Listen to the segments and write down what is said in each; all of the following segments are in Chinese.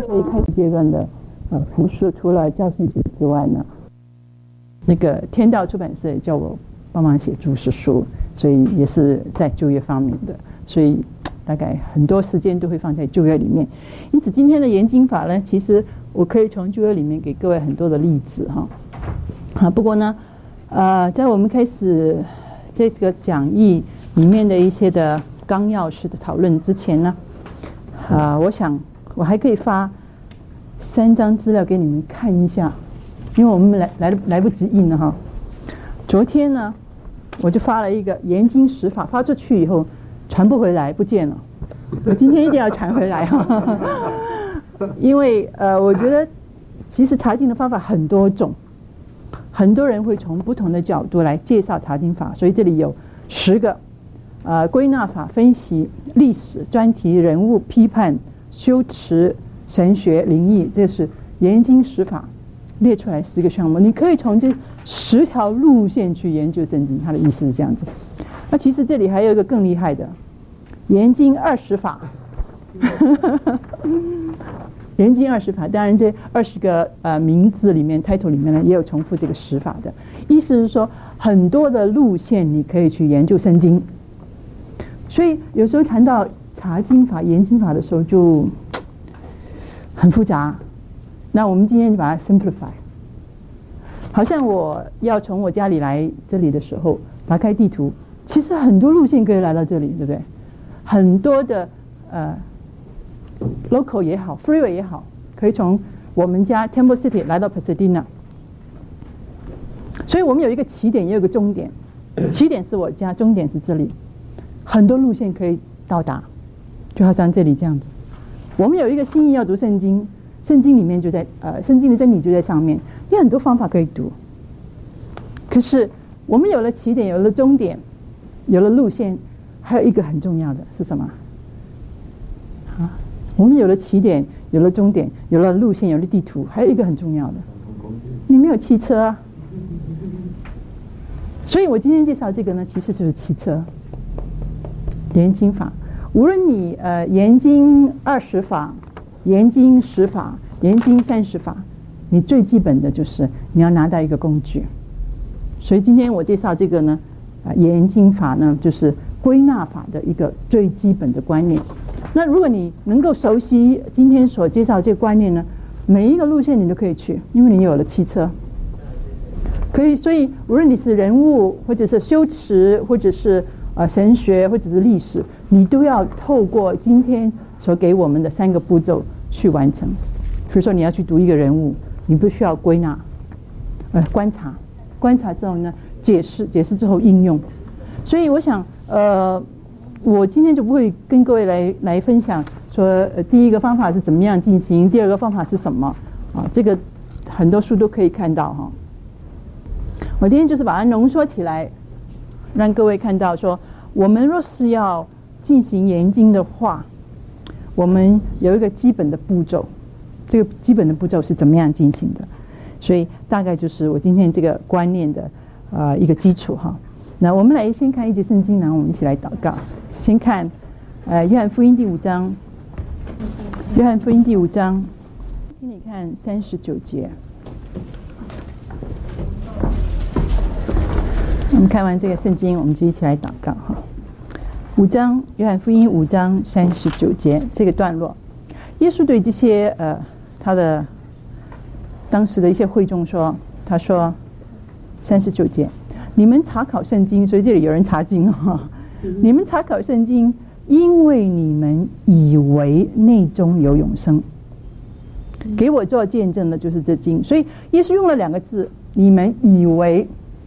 所以开始阶段的服饰，除了教训学之外呢，那个天道出版社也叫我帮忙写注释书，所以也是在就业方面的，所以大概很多时间都会放在就业里面。因此今天的研经法呢，其实我可以从就业里面给各位很多的例子哈。不过呢，在我们开始这个讲义里面的一些的纲要式的讨论之前呢，我想我还可以发3张资料给你们看一下，因为我们来不及印了哈。昨天呢，我就发了一个研经十法，发出去以后传不回来，不见了。我今天一定要传回来哈，因为我觉得其实查经的方法很多种，很多人会从不同的角度来介绍查经法，所以这里有10个归纳法、分析、历史、专题、人物、批判、修持、神学、灵异，这是研经十法列出来10个项目，你可以从这10条路线去研究圣经，它的意思是这样子。那其实这里还有一个更厉害的研经20法研经20法，当然这20个名字里面 title 里面呢也有重复这个10法的意思，是说很多的路线你可以去研究圣经。所以有时候谈到查经法、研经法的时候就很复杂，那我们今天就把它 simplify。 好像我要从我家里来这里的时候，打开地图，其实很多路线可以来到这里，对不对？很多的local 也好 freeway 也好，可以从我们家 Temple City 来到 Pasadena。 所以我们有一个起点也有一个终点，起点是我家，终点是这里，很多路线可以到达，就好像这里这样子。我们有一个心意要读圣经，圣经里面就在圣经的真理就在上面，有很多方法可以读。可是我们有了起点，有了终点，有了路线，还有一个很重要的是什么？我们有了起点，有了终点，有了路线，有了地图，还有一个很重要的，你没有汽车啊。所以我今天介绍这个呢，其实就是汽车研经法。无论你研经20法、研经10法、研经30法，你最基本的就是你要拿到一个工具。所以今天我介绍这个呢，研经法呢，就是归纳法的一个最基本的观念。那如果你能够熟悉今天所介绍这个观念呢，每一个路线你都可以去，因为你有了汽车。可以，所以无论你是人物，或者是修持，或者是神学，或者是历史，你都要透过今天所给我们的3个步骤去完成。比如说你要去读一个人物，你不需要归纳，观察之后呢，解释之后应用。所以我想我今天就不会跟各位来分享说第一个方法是怎么样进行，第二个方法是什么这个很多书都可以看到哈。我今天就是把它浓缩起来，让各位看到说，我们若是要进行研经的话，我们有一个基本的步骤，这个基本的步骤是怎么样进行的，所以大概就是我今天这个观念的一个基础哈。那我们来先看一节圣经，然后我们一起来祷告。先看约翰福音第5章，约翰福音第5章，请你看39节。我们看完这个圣经，我们就一起来祷告哈。5章，约翰福音5章39节这个段落，耶稣对这些他的当时的一些会众说，他说39节，你们查考圣经，所以这里有人查经哈。你们查考圣经，因为你们以为内中有永生，给我做见证的就是这经。所以耶稣用了2个字，你们以为。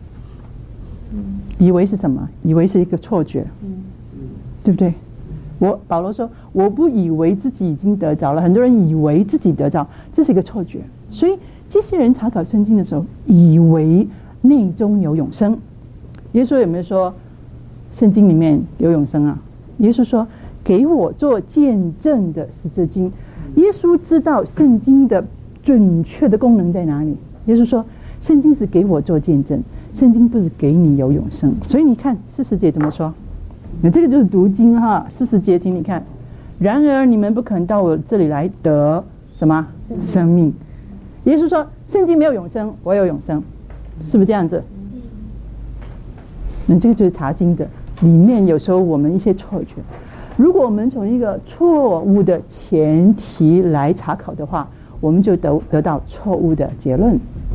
以为是什么？以为是一个错觉，对不对？保罗说，我不以为自己已经得着了，很多人以为自己得着，这是一个错觉。所以这些人查考圣经的时候，以为内中有永生。耶稣有没有说圣经里面有永生啊？耶稣说，给我做见证的是这经。耶稣知道圣经的准确的功能在哪里。耶稣说，圣经是给我做见证，圣经不是给你有永生。所以你看40节怎么说？那这个就是读经哈。40节请你看，然而你们不肯到我这里来得什么？生命。耶稣说圣经没有永生，我有永生，是不是这样子？那这个就是查经的里面有时候我们一些错觉，如果我们从一个错误的前提来查考的话，我们就得到错误的结论。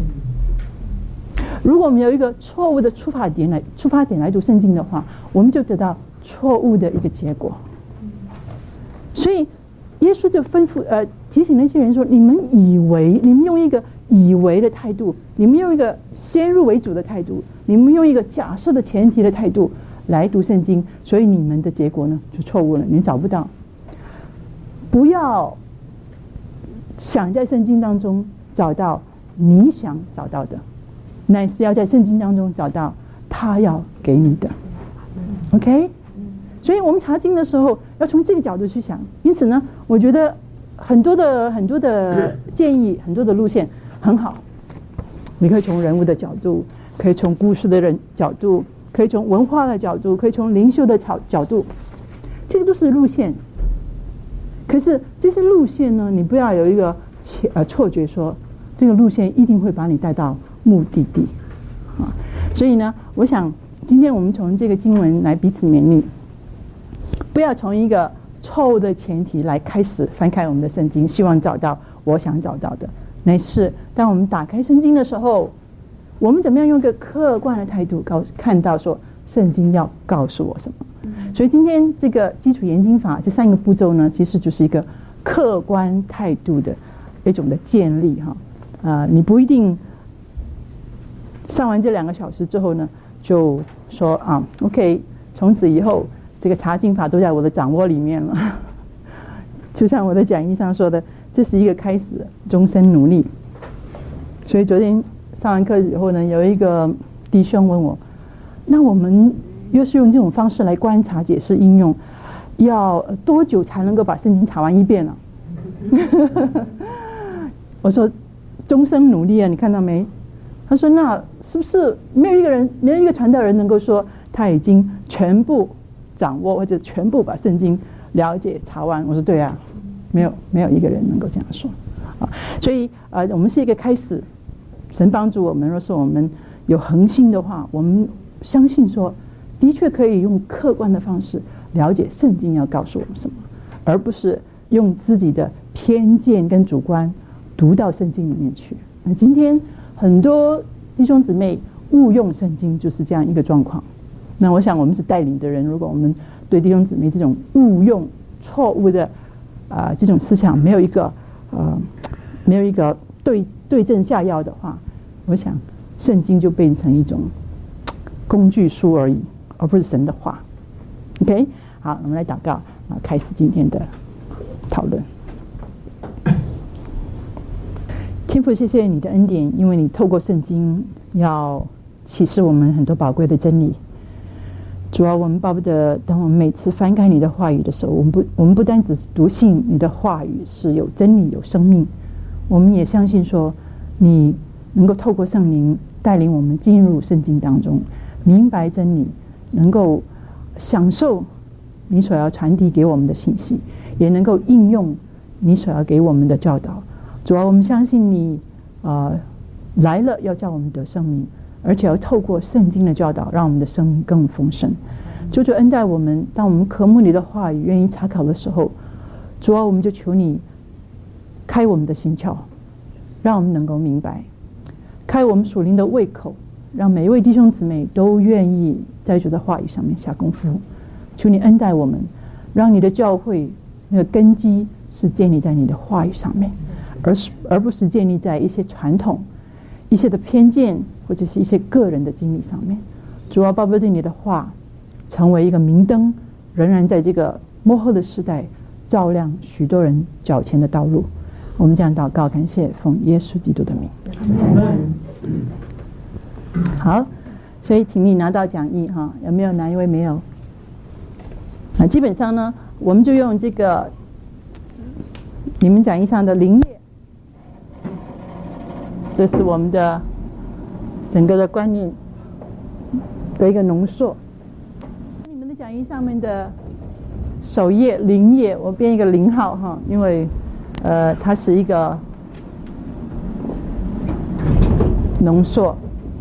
如果我们有一个错误的出发点来读圣经的话，我们就得到错误的一个结果。所以耶稣就吩咐提醒那些人说，你们用一个以为的态度，你们用一个先入为主的态度，你们用一个假设的前提的态度来读圣经，所以你们的结果呢就错误了，你们找不到。不要想在圣经当中找到你想找到的，乃是要在圣经当中找到他要给你的。 OK， 所以我们查经的时候要从这个角度去想。因此呢，我觉得很多的建议，很多的路线很好。你可以从人物的角度，可以从故事的角度，可以从文化的角度，可以从灵修的角度，这个都是路线。可是这些路线呢，你不要有一个错觉说这个路线一定会把你带到目的地啊。所以呢，我想今天我们从这个经文来彼此勉励，不要从一个错误的前提来开始翻开我们的圣经，希望找到我想找到的。乃是当我们打开圣经的时候，我们怎么样用一个客观的态度看到说圣经要告诉我什么。所以今天这个基础研经法这3个步骤呢，其实就是一个客观态度的一种的建立哈。你不一定上完这2个小时之后呢，就说OK， 从此以后这个查经法都在我的掌握里面了。就像我的讲义上说的，这是一个开始，终身努力。所以昨天上完课以后呢，有一个弟兄问我，那我们又是用这种方式来观察、解释、应用，要多久才能够把圣经查完一遍呢？我说终身努力啊，你看到没？他说那是不是没有一个传道人能够说他已经全部掌握或者全部把圣经了解查完？我说对啊，没有一个人能够这样说啊。所以我们是一个开始，神帮助我们，若是我们有恒心的话，我们相信说的确可以用客观的方式了解圣经要告诉我们什么，而不是用自己的偏见跟主观读到圣经里面去。那今天很多弟兄姊妹误用圣经就是这样一个状况。那我想我们是带领的人，如果我们对弟兄姊妹这种误用错误的这种思想没有一个对症下药的话，我想圣经就变成一种工具书而已，而不是神的话。 OK， 好，我们来祷告开始今天的讨论。天父，谢谢你的恩典，因为你透过圣经要启示我们很多宝贵的真理。主要我们巴不得当我们每次翻开你的话语的时候，我们不单只是读信你的话语是有真理有生命，我们也相信说你能够透过圣灵带领我们进入圣经当中，明白真理，能够享受你所要传递给我们的信息，也能够应用你所要给我们的教导。主要我们相信你来了要叫我们得生命，而且要透过圣经的教导让我们的生命更丰盛。求主恩待我们，当我们渴慕你的话语愿意查考的时候，主要我们就求你开我们的心窍，让我们能够明白，开我们属灵的胃口，让每一位弟兄姊妹都愿意在主的话语上面下功夫。求你恩待我们，让你的教会那个根基是建立在你的话语上面，而不是建立在一些传统、一些的偏见或者是一些个人的经历上面。主要巴不得你的话成为一个明灯，仍然在这个末后的时代照亮许多人脚前的道路。我们这样祷告，感谢奉耶稣基督的名。好，所以请你拿到讲义哈，有没有哪一位没有？基本上呢，我们就用这个你们讲义上的灵页，这是我们的整个的观念的一个浓缩。你们的讲义上面的首页灵页，我编一个0号哈，因为它是一个浓缩。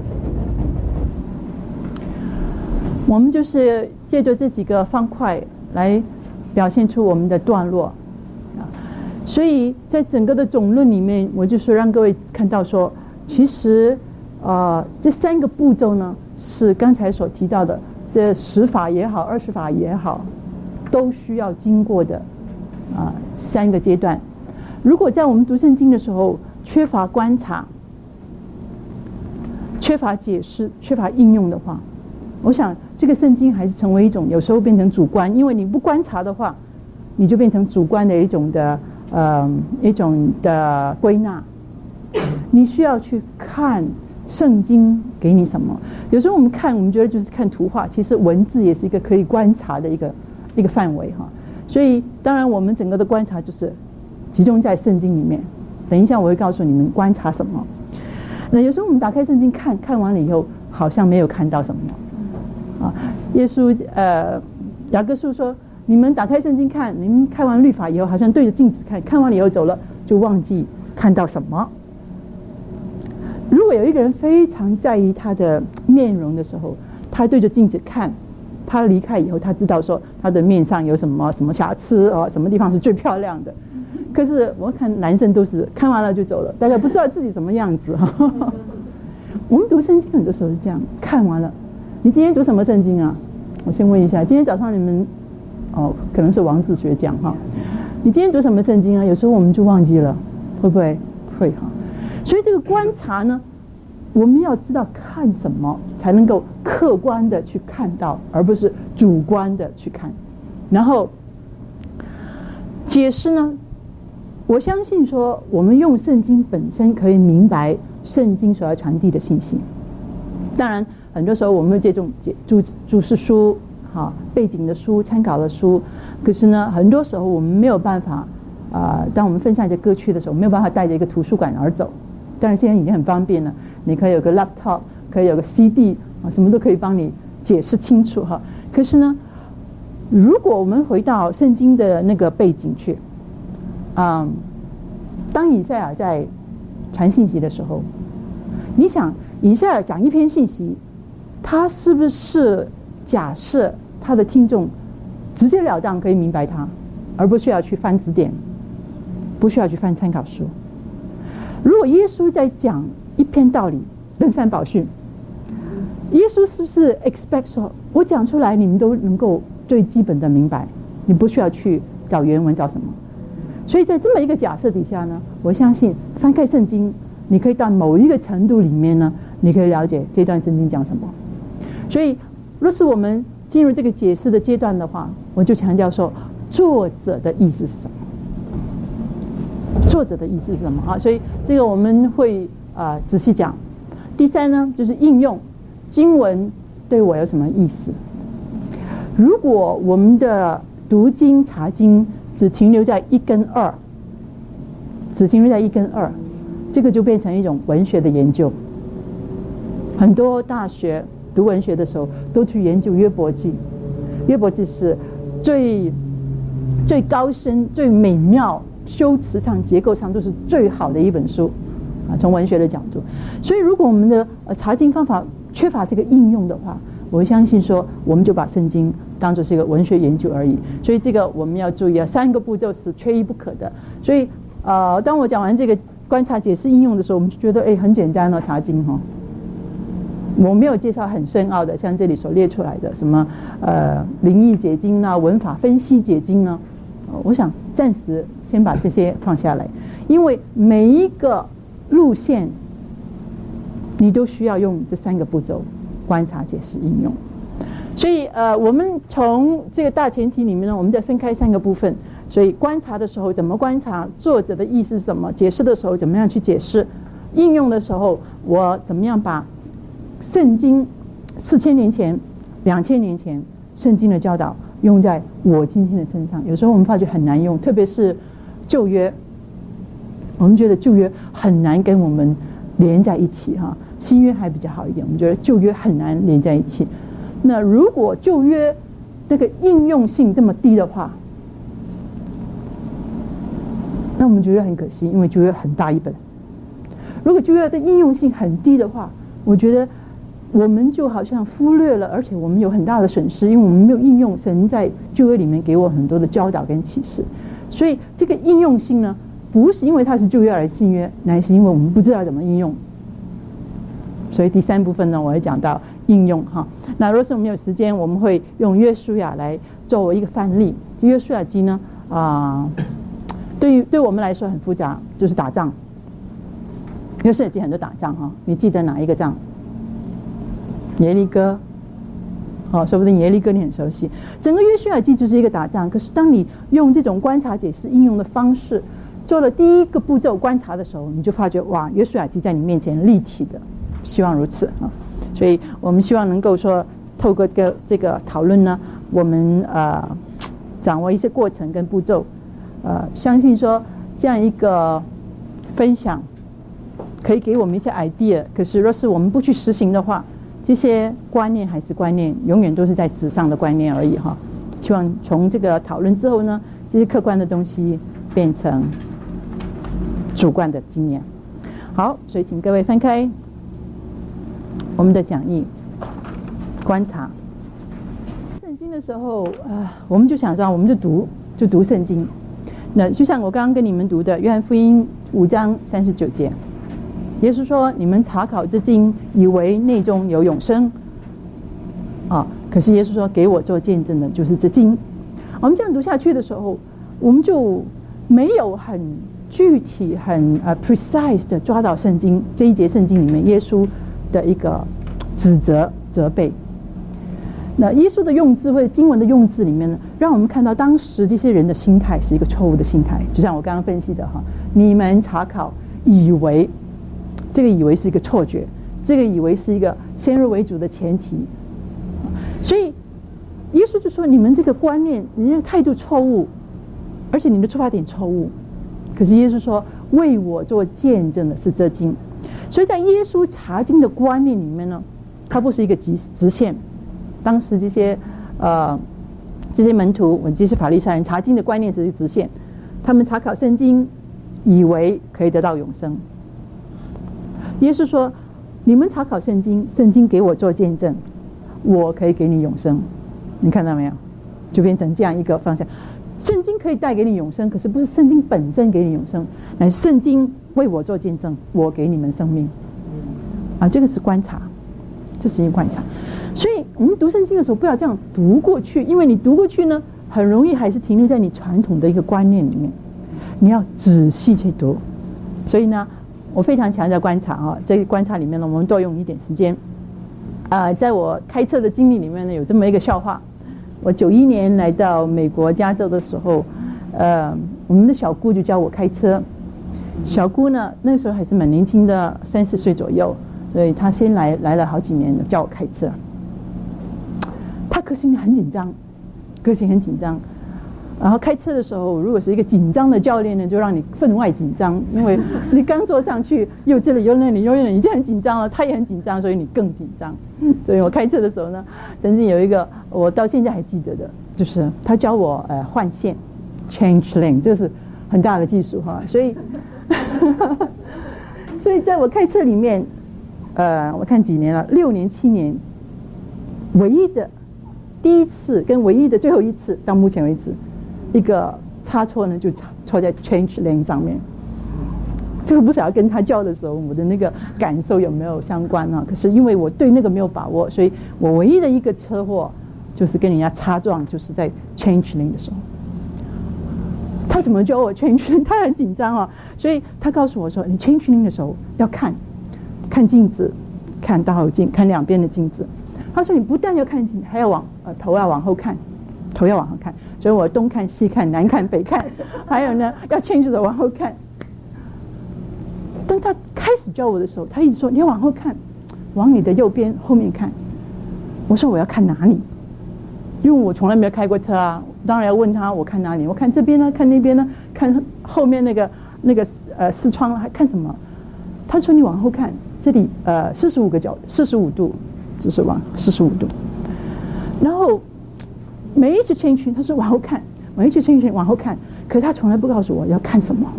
我们就是借着这几个方块来表现出我们的段落所以在整个的总论里面，我就说让各位看到说，其实这3个步骤呢，是刚才所提到的这10法也好，20法也好，都需要经过的3个阶段。如果在我们读圣经的时候缺乏观察、缺乏解释、缺乏应用的话，我想这个圣经还是成为一种有时候变成主观，因为你不观察的话，你就变成主观的一种的归纳。你需要去看圣经给你什么。有时候我们看，我们觉得就是看图画，其实文字也是一个可以观察的一个范围哈。所以当然我们整个的观察就是集中在圣经里面。等一下我会告诉你们观察什么。那有时候我们打开圣经看完了以后，好像没有看到什么。耶稣雅各书说，你们打开圣经看，你们看完律法以后好像对着镜子看完了以后走了，就忘记看到什么。如果有一个人非常在意他的面容的时候，他对着镜子看，他离开以后他知道说他的面上有什么瑕疵什么地方是最漂亮的。可是我看男生都是看完了就走了，大概不知道自己什么样子我们读圣经很多时候是这样，看完了。你今天读什么圣经啊？我先问一下，今天早上你们可能是王子学讲你今天读什么圣经啊？有时候我们就忘记了，会不会？会所以这个观察呢，我们要知道看什么才能够客观的去看到，而不是主观的去看。然后解释呢，我相信说我们用圣经本身可以明白圣经所要传递的信息。当然很多时候我们会借重注释书背景的书、参考的书，可是呢很多时候我们没有办法当我们分散在各区的时候，没有办法带着一个图书馆而走。当然现在已经很方便了，你可以有个 laptop， 可以有个 CD 什么都可以帮你解释清楚可是呢，如果我们回到圣经的那个背景去当以赛亚在传信息的时候，你想以赛亚讲一篇信息，他是不是假设他的听众直截了当可以明白他，而不需要去翻字典，不需要去翻参考书？如果耶稣在讲一篇道理，登山宝训，耶稣是不是 expect 说我讲出来你们都能够最基本的明白，你不需要去找原文找什么？所以在这么一个假设底下呢，我相信翻开圣经，你可以到某一个程度里面呢，你可以了解这段圣经讲什么。所以若是我们进入这个解释的阶段的话，我就强调说作者的意思是什么，作者的意思是什么所以这个我们会仔细讲。第三呢，就是应用经文对我有什么意思。如果我们的读经查经只停留在1跟2，这个就变成一种文学的研究。很多大学读文学的时候都去研究约伯记，约伯记是最高深、最美妙，修辞上、结构上都是最好的一本书从文学的角度。所以如果我们的查经方法缺乏这个应用的话，我相信说我们就把圣经当作是一个文学研究而已。所以这个我们要注意3个步骤是缺一不可的。所以当我讲完这个观察、解释、应用的时候，我们就觉得很简单查经我没有介绍很深奥的，像这里所列出来的什么灵意解经文法分析解经我想暂时先把这些放下来，因为每一个路线你都需要用这3个步骤：观察、解释、应用。所以我们从这个大前提里面呢，我们再分开3个部分。所以观察的时候怎么观察，作者的意思是什么，解释的时候怎么样去解释，应用的时候我怎么样把圣经4000年前、2000年前圣经的教导用在我今天的身上。有时候我们发觉很难用，特别是旧约，我们觉得旧约很难跟我们连在一起新约还比较好一点，我们觉得旧约很难连在一起。那如果旧约那个应用性这么低的话， 那我们觉得很可惜，因为旧约很大一本。如果旧约的应用性很低的话，我觉得我们就好像忽略了，而且我们有很大的损失，因为我们没有应用神在旧约里面给我很多的教导跟启示。所以这个应用性呢，不是因为它是旧约而新约，乃是因为我们不知道怎么应用。所以第三部分呢，我会讲到应用哈。那若是我们有时间，我们会用约书亚来作为一个范例。约书亚记呢，对我们来说很复杂，就是打仗。约书亚记很多打仗哈，你记得哪一个仗？耶利哥，说不定耶利哥你很熟悉。整个约书亚记就是一个打仗，可是当你用这种观察解释应用的方式，做了第一个步骤观察的时候，你就发觉哇，约书亚记在你面前立体的，希望如此啊。所以我们希望能够说，透过这个讨论呢，我们掌握一些过程跟步骤，相信说这样一个分享可以给我们一些 idea。可是若是我们不去实行的话，这些观念还是观念，永远都是在纸上的观念而已哈。希望从这个讨论之后呢，这些客观的东西变成主观的经验。好，所以请各位翻开我们的讲义，观察圣经的时候，我们就想说，我们就读圣经。那就像我刚刚跟你们读的约翰福音5章39节，耶稣说：“你们查考这经，以为内中有永生。”可是耶稣说：“给我做见证的，就是这经。”我们这样读下去的时候，我们就没有很具体、很precise 的抓到圣经这一节圣经里面耶稣的一个指责、责备。那耶稣的用字或者经文的用字里面呢，让我们看到当时这些人的心态是一个错误的心态。就像我刚刚分析的哈，你们查考以为，这个以为是一个错觉，这个以为是一个先入为主的前提。所以耶稣就说，你们这个观念，你这个态度错误，而且你的出发点错误。可是耶稣说，为我做见证的是这经。所以在耶稣查经的观念里面呢，它不是一个直线。当时这些门徒，这些法利赛人查经的观念是一个直线，他们查考圣经，以为可以得到永生。耶稣说：“你们查考圣经，圣经给我做见证，我可以给你永生。”你看到没有？就变成这样一个方向。圣经可以带给你永生，可是不是圣经本身给你永生，乃是圣经为我做见证，我给你们生命。这个是观察，这是一个观察。所以我们读圣经的时候，不要这样读过去，因为你读过去呢，很容易还是停留在你传统的一个观念里面。你要仔细去读。所以呢，我非常强调观察在观察里面呢，我们多用一点时间。在我开车的经历里面呢，有这么一个笑话。我91年来到美国加州的时候，我们的小姑就教我开车。小姑呢，那个时候还是蛮年轻的，30岁左右，所以她先来了好几年教我开车。她个性很紧张，然后开车的时候，如果是一个紧张的教练呢，就让你分外紧张，因为你刚坐上去，又这里又那里又那里，已经很紧张了，他也很紧张，所以你更紧张。所以我开车的时候呢，曾经有一个我到现在还记得的，就是他教我换线 ，change lane， 这是很大的技术哈。所以，所以在我开车里面，我看几年了，6年7年，唯一的第一次跟唯一的最后一次，到目前为止。一个差错呢，就错在 change lane 上面。这个不晓得跟他教的时候，我的那个感受有没有相关啊？可是因为我对那个没有把握，所以我唯一的一个车祸就是跟人家擦撞，就是在 change lane 的时候。他怎么教我 change lane？ 他很紧张啊，所以他告诉我说：“你 change lane 的时候要看镜子，看倒后镜，看两边的镜子。”他说：“你不但要看镜，还要头要往后看。”头要往后看，所以我东看西看南看北看，还有呢要change的往后看。当他开始教我的时候，他一直说你要往后看，往你的右边后面看。我说我要看哪里？因为我从来没有开过车啊，当然要问他我看哪里？我看这边呢，看那边呢，看后面那个视窗还看什么？他说你往后看，这里45度，就是往45度，然后。每一次change，他说往后看，每一次change往后看， 可是他从来不告诉我要看什么。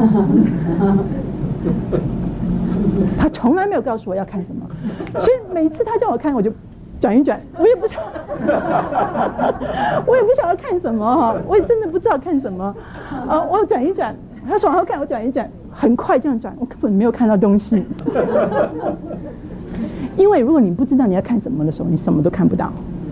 他从来没有告诉我要看什么，所以每次他叫我看，我就转一转，我也不晓得看什么哈，我也真的不知道看什么。我转一转，他说往后看，我转一转，很快这样转，我根本没有看到东西。因为如果你不知道你要看什么的时候，你什么都看不到。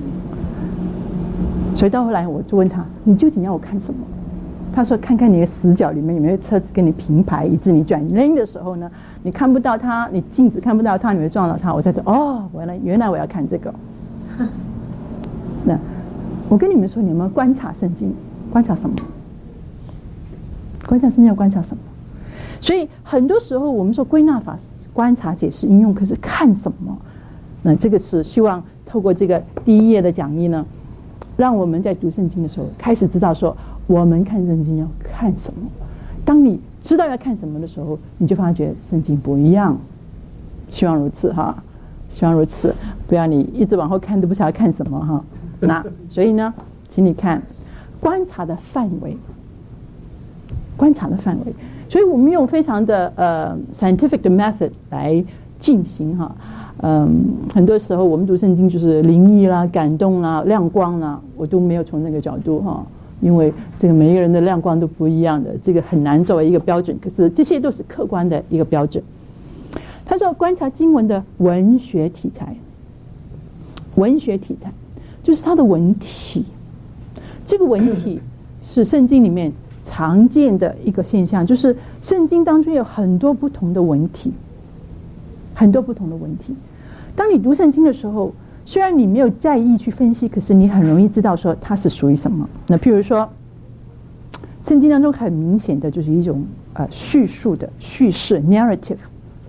所以到后来我就问他，你究竟要我看什么？他说看看你的死角里面有没有车子跟你平排，以致你转弯的时候呢，你看不到它，你镜子看不到它，你会撞到它。我才知道哦，原来我要看这个。那我跟你们说，你们观察圣经，观察什么？观察圣经要观察什么？所以很多时候我们说归纳法、观察、解释、应用，可是看什么？那这个是希望透过这个第一页的讲义呢，让我们在读圣经的时候开始知道说，我们看圣经要看什么。当你知道要看什么的时候，你就发觉圣经不一样。希望如此哈，希望如此，不要你一直往后看都不晓得看什么哈。那所以呢，请你看观察的范围，观察的范围。所以我们用非常的scientific 的 method 来进行哈。很多时候我们读圣经就是灵异啦、感动啦、亮光啦，我都没有从那个角度哈。因为这个每一个人的亮光都不一样的，这个很难作为一个标准，可是这些都是客观的一个标准。他说观察经文的文学题材，文学题材就是它的文体，这个文体是圣经里面常见的一个现象，就是圣经当中有很多不同的文体，很多不同的文体。当你读圣经的时候，虽然你没有在意去分析，可是你很容易知道说它是属于什么。那譬如说圣经当中很明显的就是一种叙述的叙事 narrative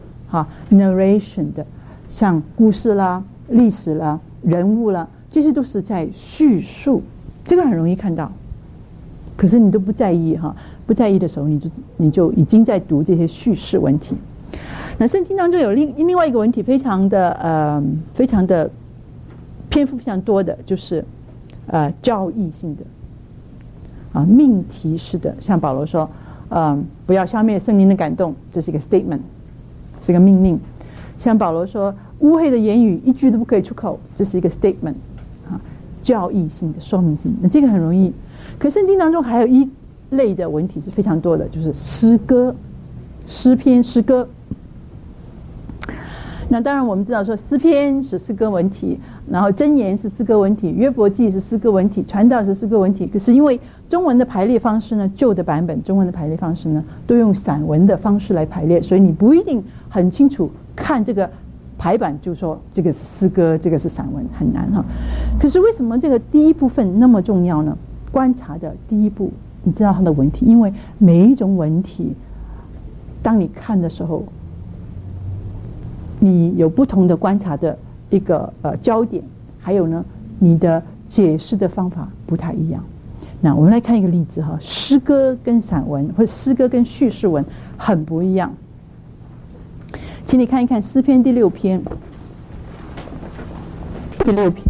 narration 的，像故事啦、历史啦、人物啦，这些都是在叙述，这个很容易看到，可是你都不在意不在意的时候，你就已经在读这些叙事文体。那圣经当中有另外一个文体非常的篇幅非常多的，就是教义性的命题式的，像保罗说不要消灭圣灵的感动，这是一个 statement， 是一个命令。像保罗说污秽的言语一句都不可以出口，这是一个 statement， 教义性的说明性。那这个很容易，可圣经当中还有一类的文体是非常多的，就是诗歌、诗篇、诗歌。那当然我们知道说诗篇是诗歌文体，然后箴言是诗歌文体，约伯记是诗歌文体，传道是诗歌文体。可是因为中文的排列方式呢，旧的版本中文的排列方式呢，都用散文的方式来排列，所以你不一定很清楚看这个排版就说这个是诗歌，这个是散文，很难可是为什么这个第一部分那么重要呢？观察的第一步，你知道它的文体，因为每一种文体当你看的时候，你有不同的观察的一个焦点，还有呢，你的解释的方法不太一样。那我们来看一个例子诗歌跟散文或者诗歌跟叙事文很不一样。请你看一看诗篇第6篇，第6篇，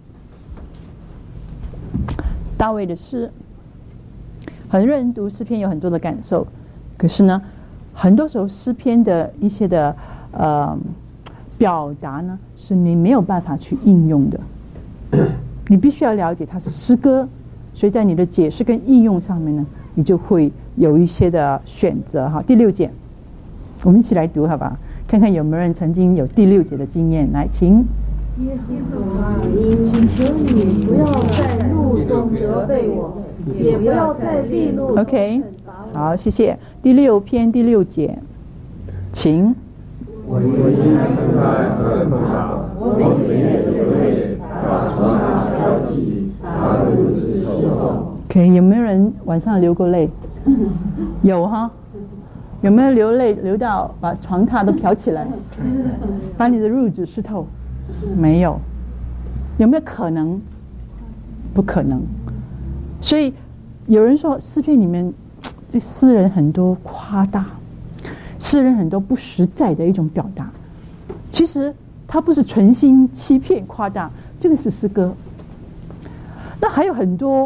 大卫的诗。很多人读诗篇有很多的感受，可是呢，很多时候诗篇的一些的表达呢，是你没有办法去应用的。你必须要了解它是诗歌，所以在你的解释跟应用上面呢，你就会有一些的选择第6节，我们一起来读好吧？看看有没有人曾经有第6节的经验。来，请。 耶和华，请求你不要在怒中责备我，也不要在烈怒中惩罚我。 OK， 好，谢谢。第6篇第6节，请。 我因恨他恨他，我每夜流泪，把从他挑起，他如此受痛。 OK， 有没有人晚上流过泪？有有没有流泪流到把床榻都漂起来，把你的褥子湿透？没有。有没有可能？不可能。所以有人说诗篇里面这诗人很多夸大，诗人很多不实在的一种表达，其实他不是存心欺骗夸大，这个是诗歌。那还有很多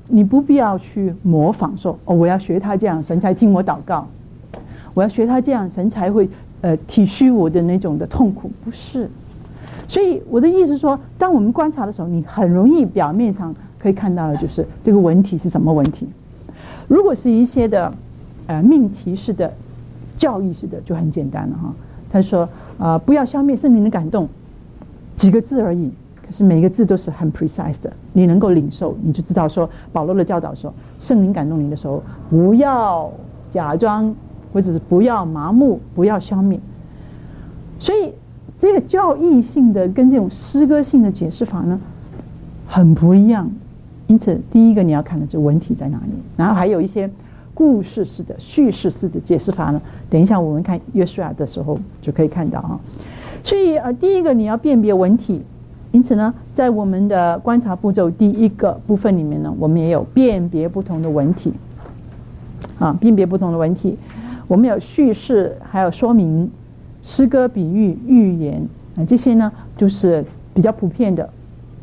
你不必要去模仿说我要学他这样，神才听我祷告；我要学他这样，神才会体恤我的那种的痛苦，不是。所以我的意思是说，当我们观察的时候，你很容易表面上可以看到的就是这个文体是什么文体。如果是一些的命题式的、教义式的，就很简单了哈。他说不要消灭圣灵的感动，几个字而已，可是每个字都是很 precise 的，你能够领受，你就知道说保罗的教导说，圣灵感动你的时候，不要假装，或者是不要麻木，不要消灭。所以这个教义性的跟这种诗歌性的解释法呢，很不一样。因此，第一个你要看的这文体在哪里，然后还有一些故事式的、叙事式的解释法呢。等一下我们看约书亚的时候就可以看到啊。所以第一个你要辨别文体。因此呢，在我们的观察步骤第一个部分里面呢，我们也有辨别不同的文体辨别不同的文体。我们有叙事，还有说明、诗歌、比喻、寓言这些呢，就是比较普遍的。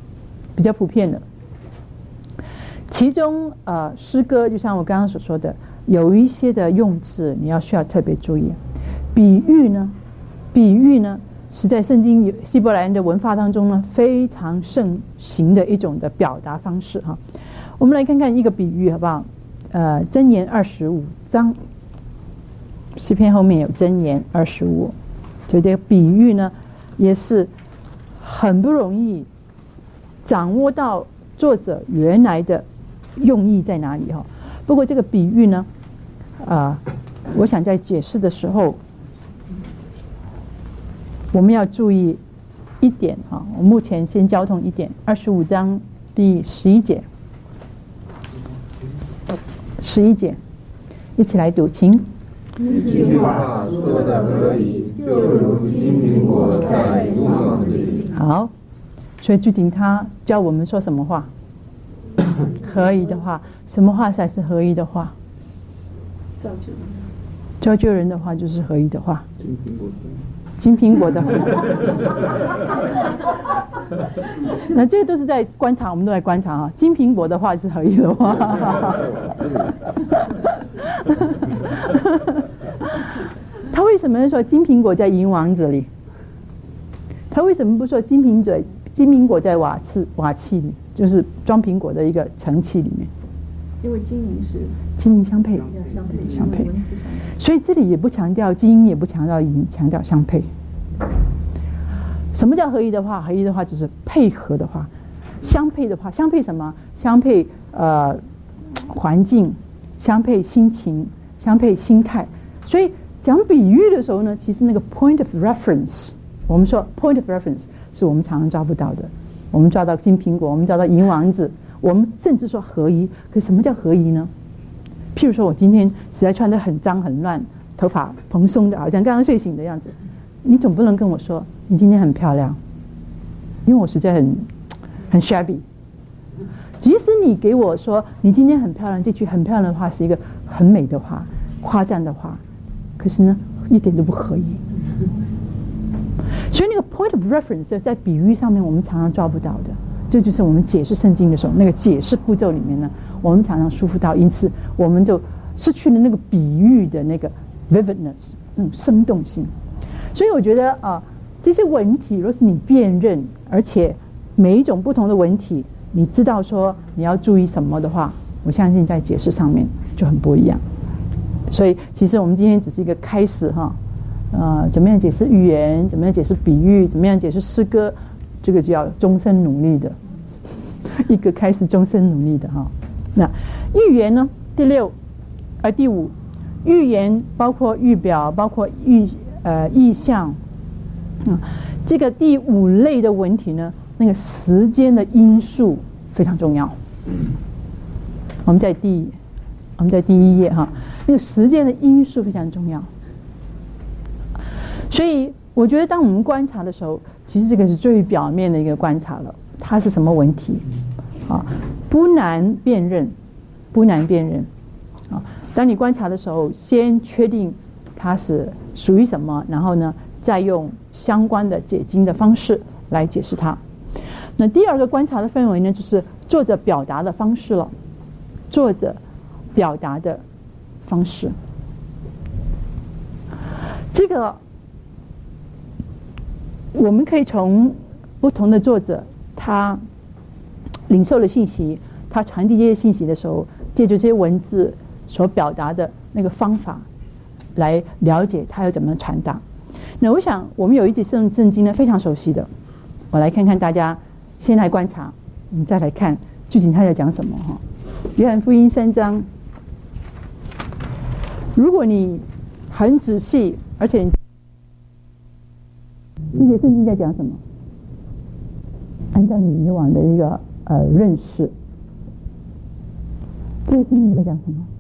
其中诗歌就像我刚刚所说的，有一些的用字你需要特别注意。比喻呢是在圣经希伯来人的文化当中呢非常盛行的一种的表达方式哈。我们来看看一个比喻好不好？箴言25章，诗篇后面有箴言25，所以这个比喻呢也是很不容易掌握到作者原来的用意在哪里哈。不过这个比喻呢我想在解释的时候我们要注意一点我目前先交通一点，25章第11节，一起来读，请。 一句话说的合理，就如金苹果在银网子里。 好，所以最近他教我们说什么话？合宜的话。什么话才是合宜的话？造就人的话就是合宜的话。金苹果的话。那这个都是在观察，我们都在观察金苹果的话是合宜的话。他为什么说金苹果在银网子里？他为什么不说金苹果在瓦器里，就是装苹果的一个盛器里面？ 因为金银相配，所以这里也不强调金，也不强调银，强调相配。什么叫合宜的话？合宜的话就是配合的话，相配的话，相配什么？相配环境，相配心情，相配心态。所以讲比喻的时候呢，其实那个 point of reference， 我们说 point of reference 是我们常常抓不到的。我们抓到金苹果，我们抓到银王子，我们甚至说合宜。可什么叫合宜呢？譬如说我今天实在穿得很脏很乱，头发蓬松的，好像刚刚睡醒的样子，你总不能跟我说你今天很漂亮，因为我实在很 shabby。即使你给我说你今天很漂亮，这句很漂亮的话是一个很美的话，夸赞的话，可是呢一点都不合宜。所以那个 point of reference 在比喻上面我们常常抓不到的，这就是我们解释圣经的时候那个解释步骤里面呢，我们常常疏忽到，因此我们就失去了那个比喻的那个 vividness， 那种生动性。所以我觉得这些文体若是你辨认，而且每一种不同的文体你知道说你要注意什么的话，我相信在解释上面就很不一样。所以其实我们今天只是一个开始怎么样解释寓言，怎么样解释比喻，怎么样解释诗歌，这个就要终身努力的，一个开始终身努力的那寓言呢？第五，寓言包括预表，包括意象这个第五类的文体呢，那个时间的因素非常重要。我们在第一页那个时间的因素非常重要。所以我觉得当我们观察的时候，其实这个是最表面的一个观察了，它是什么文体不难辨认。当你观察的时候，先确定它是属于什么，然后呢再用相关的解经的方式来解释它。那第二个观察的氛围呢，就是作者表达的方式了。 作者表达的方式。这个我们可以从不同的作者他领受了信息，他传递这些信息的时候，借助这些文字所表达的那个方法来了解他要怎么传达。那我想我们有一节圣经呢非常熟悉的，我来看看大家先来观察，我们再来看究竟他在讲什么哈。约翰福音3章，如果你很仔细，而且这节圣经在讲什么？按照你以往的一个认识，这些圣经在讲什么？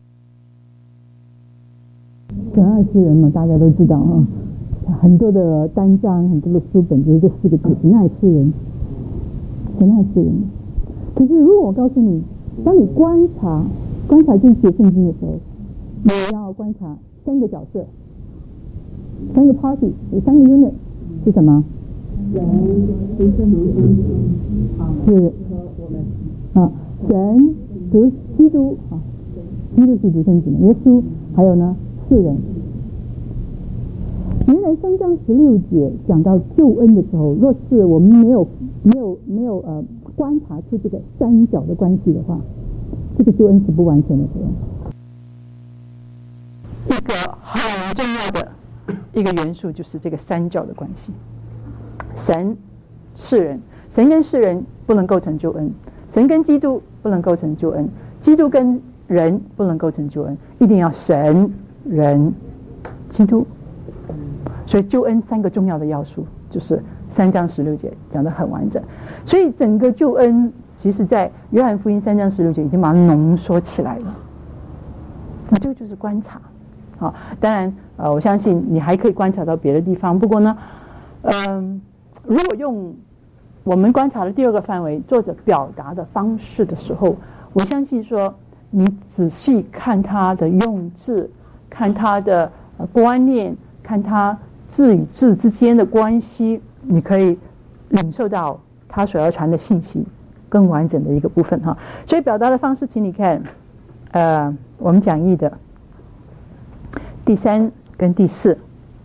神爱世人嘛，大家都知道哈，很多的单章，很多的书本就是这4个字：神爱世人，神爱世人。可是如果我告诉你，当你观察这些圣经的时候，你要观察3个角色，3个 party， 有3个 unit 是什么？是神、基督啊，基督是独生子，耶稣，还有呢世人。原来3章16节讲到救恩的时候，若是我们没有观察出这个3角的关系的话，这个救恩是不完全的救恩。一个很重要的一个元素就是这个3角的关系，神、世人，神跟世人不能构成救恩，神跟基督不能构成救恩，基督跟人不能构成救恩，一定要神、人、基督。所以救恩3个重要的要素，就是3章16节讲得很完整。所以整个救恩其实在约翰福音3章16节已经把它浓缩起来了。那这个就是观察。好，当然我相信你还可以观察到别的地方。不过呢，如果用我们观察的第2个范围，作者表达的方式的时候，我相信说你仔细看他的用字，看他的观念，看他字与字之间的关系，你可以领受到他所要传的信息更完整的一个部分哈。所以表达的方式，请你看我们讲义的第3跟第4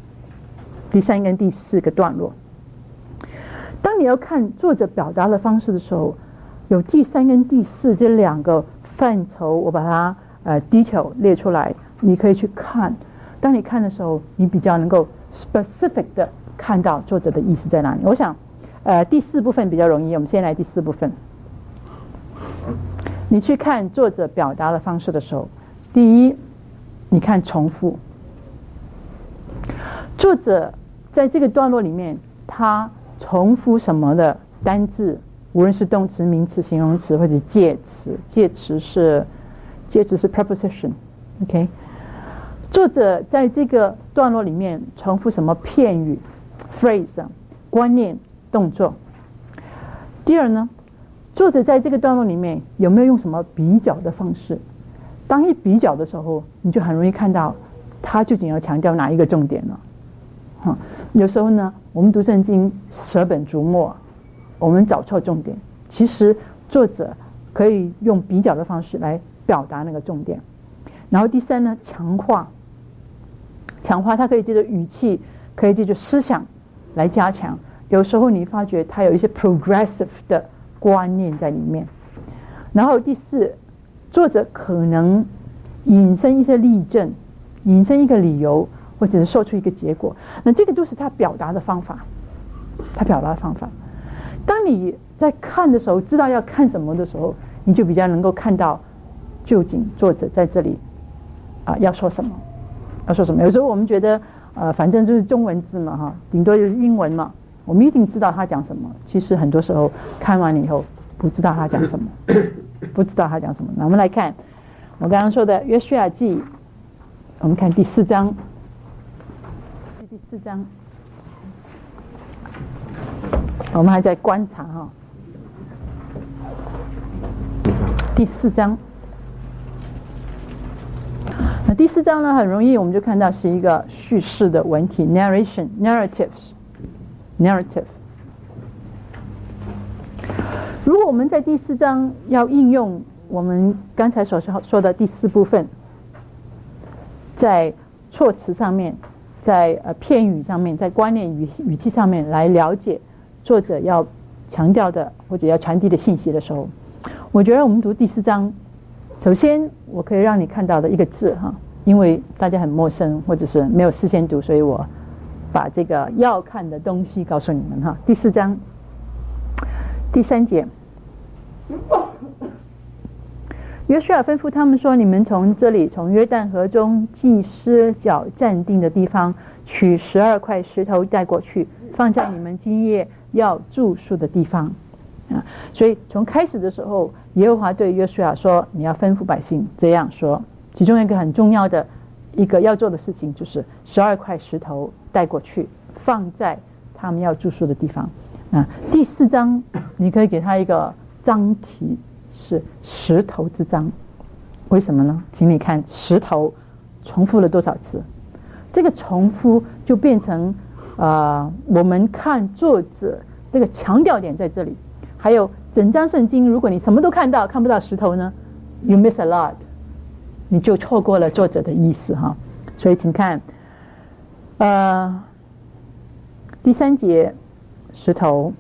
个段落。当你要看作者表达的方式的时候，有第3跟第4这2个范畴，我把它detail 列出来，你可以去看。当你看的时候，你比较能够 specific 的看到作者的意思在哪里。我想第4部分比较容易，我们先来第4部分。你去看作者表达的方式的时候，第一，你看重复。作者在这个段落里面，他重复什么的单字，无论是动词、名词、形容词或者介词，介词是 preposition，OK。作者在这个段落里面重复什么片语 phrase 观念动作。第二呢，作者在这个段落里面有没有用什么比较的方式？当一比较的时候，你就很容易看到他究竟要强调哪一个重点了。有时候呢，我们读圣经舍本逐末，我们找错重点。其实作者可以用比较的方式来表达那个重点。然后第3呢，强化，它可以借着语气，可以借着思想来加强。有时候你发觉它有一些 progressive 的观念在里面。然后第4，作者可能引申一些例证，引申一个理由，或者是说出一个结果。那这个都是他表达的方法，当你在看的时候，知道要看什么的时候，你就比较能够看到究竟作者在这里要说什么。有时候我们觉得反正就是中文字嘛哈，顶多就是英文嘛，我们一定知道他讲什么。其实很多时候看完了以后不知道他讲什么。那我们来看我刚刚说的约书亚记，我们看第4章。我们还在观察哈。第4章，那第4章呢，很容易我们就看到是一个叙事的文体 narrative。如果我们在第4章要应用我们刚才所说的第4部分，在措辞上面，在片语上面，在观念语气上面来了解作者要强调的或者要传递的信息的时候，我觉得我们读第4章，首先我可以让你看到的一个字哈，因为大家很陌生或者是没有事先读，所以我把这个要看的东西告诉你们哈。第4章第3节，约书亚吩咐他们说：“你们从这里，从约旦河中祭司脚站定的地方，取12块石头带过去，放在你们今夜要住宿的地方。”所以从开始的时候，耶和华对约书亚说：“你要吩咐百姓这样说。”其中一个很重要的一个要做的事情，就是12块石头带过去，放在他们要住宿的地方。第4章你可以给他一个章题，是石头之章。为什么呢？请你看石头重复了多少次，这个重复就变成我们看作者这个强调点在这里。还有整章圣经，如果你什么都看不到石头呢， you miss a lot， 你就错过了作者的意思哈。所以请看第3节石头，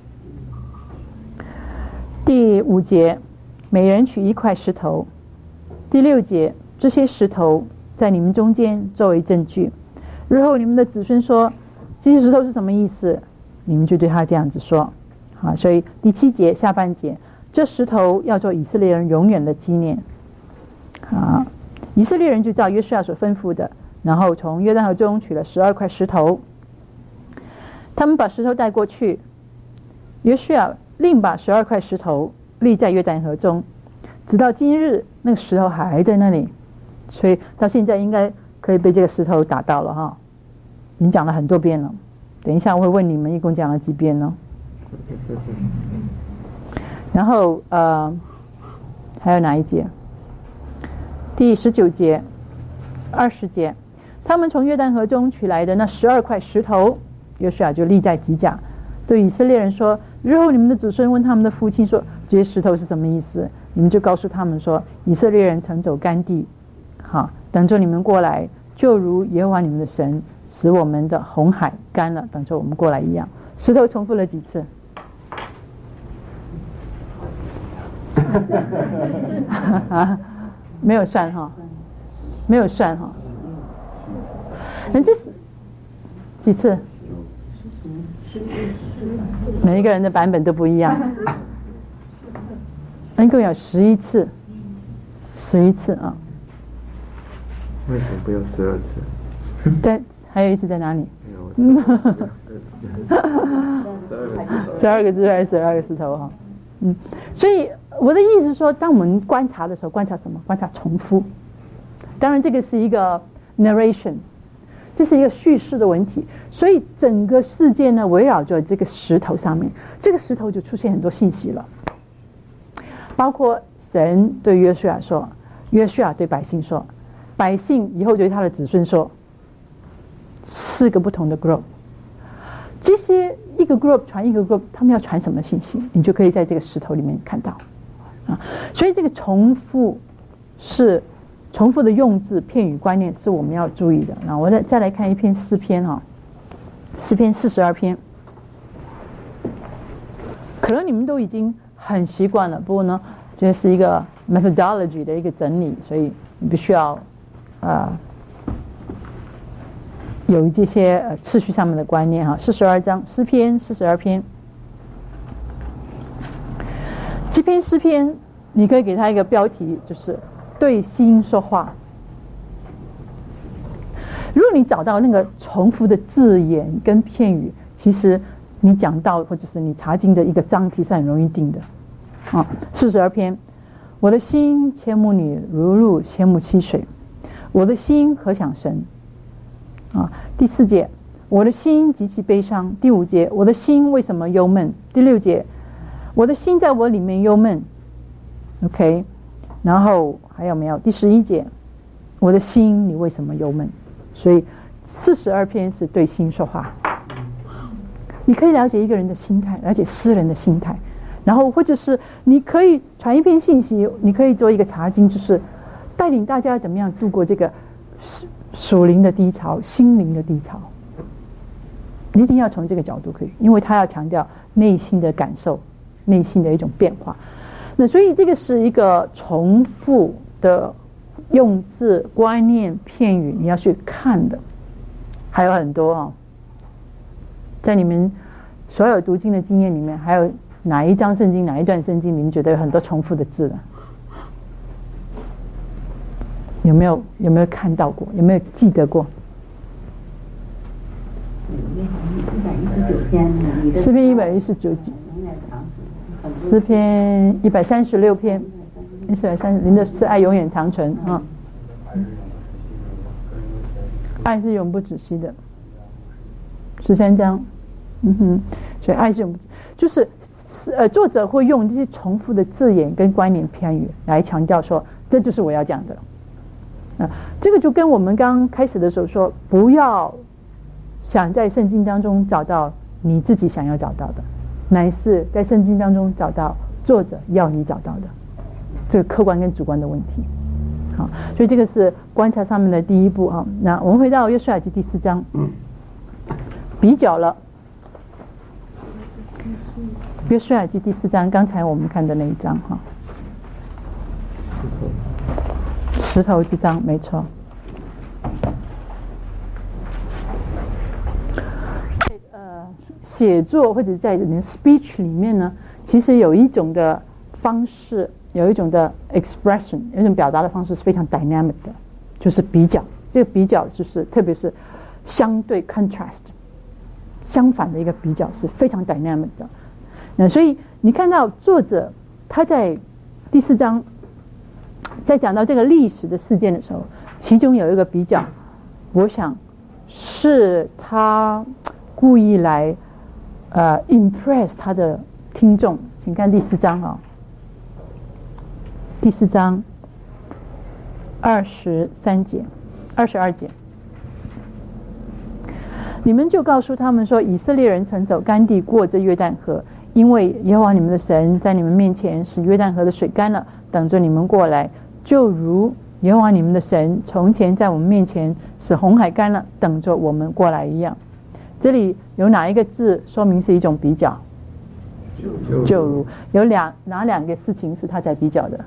第5节每人取1块石头，第6节这些石头在你们中间作为证据，日后你们的子孙说这些石头是什么意思，你们就对他这样子说。所以第7节下半节，这石头要做以色列人永远的纪念。以色列人就照约书亚所吩咐的，然后从约旦河中取了12块石头，他们把石头带过去，约书亚另把12块石头立在约旦河中，直到今日那个石头还在那里，所以到现在应该可以被这个石头打到了哈，已经讲了很多遍了。等一下我会问你们一共讲了几遍呢？然后还有哪一节？第19节、20节，他们从约旦河中取来的那12块石头，约书亚就立在吉甲，对以色列人说：日后你们的子孙问他们的父亲说，这些石头是什么意思？你们就告诉他们说，以色列人曾走干地，等着你们过来，就如耶和华你们的神使我们的红海干了，等着我们过来一样。石头重复了几次？没有算哈，没有算哈。那这是几次？每一个人的版本都不一样。一共有11次，11次啊。 为什么不用12次？ 在还有一次在哪里？12个字还是12个石头哈？所以我的意思是说，当我们观察的时候，观察什么？观察重复。当然，这个是一个 narration， 这是一个叙事的问题。所以整个事件呢，围绕着这个石头上面，这个石头就出现很多信息了，包括神对约书亚说，约书亚对百姓说，百姓以后对他的子孙说，4个不同的 group。这些一个 group 传一个 group， 他们要传什么信息，你就可以在这个石头里面看到所以这个重复的用字、片语、观念是我们要注意的。那我再来看一篇诗篇诗篇42篇，可能你们都已经很习惯了，不过呢，这是一个 methodology 的一个整理，所以你必须要有这些次序上面的观念42章诗篇42篇，这篇诗篇你可以给它一个标题，就是对心说话。如果你找到那个重复的字眼跟片语，其实你讲到或者是你查经的一个章题是很容易定的42篇，我的心切慕你如入切慕溪水，我的心何想神第4节，我的心极其悲伤。第5节，我的心为什么忧闷？第6节，我的心在我里面忧闷。OK， 然后还有没有？第11节，我的心你为什么忧闷？所以42篇是对心说话。你可以了解一个人的心态，了解诗人的心态， 然后或者是你可以传一篇信息，你可以做一个查经，就是带领大家怎么样度过这个属灵的低潮、心灵的低潮。一定要从这个角度可以，因为他要强调内心的感受、内心的一种变化。那所以这个是一个重复的用字、观念、片语，你要去看的，还有很多啊。在你们所有读经的经验里面，还有哪一章圣经、哪一段圣经，你们觉得有很多重复的字的？有没有看到过？有没有记得过？诗篇119集，诗篇136篇，130，您的是爱永远长存啊。爱是永不止息的，13章，所以爱是永不止，就是作者会用这些重复的字眼跟观念片语来强调说，这就是我要讲的。这个就跟我们刚开始的时候说，不要想在圣经当中找到你自己想要找到的，乃是在圣经当中找到作者要你找到的，这个客观跟主观的问题。好，所以这个是观察上面的第一步啊。那我们回到约书亚记第4章，比较了。约书亚记第4章，刚才我们看的那一章哈，石头之章，没错。写作或者在你的 speech 里面呢，其实有一种的方式，有一种的 expression， 有一种表达的方式是非常 dynamic 的，就是比较。这个比较就是特别是相对 contrast， 相反的一个比较是非常 dynamic 的。那所以你看到作者他在第4章在讲到这个历史的事件的时候，其中有一个比较，我想是他故意来impress 他的听众。请看第4章啊，第4章23节、22节，你们就告诉他们说，以色列人曾走干地过这约旦河，因为耶和华你们的神在你们面前使约旦河的水干了，等着你们过来，就如耶和华你们的神从前在我们面前使红海干了，等着我们过来一样。这里有哪一个字说明是一种比较？就如。有哪两个事情是他在比较的？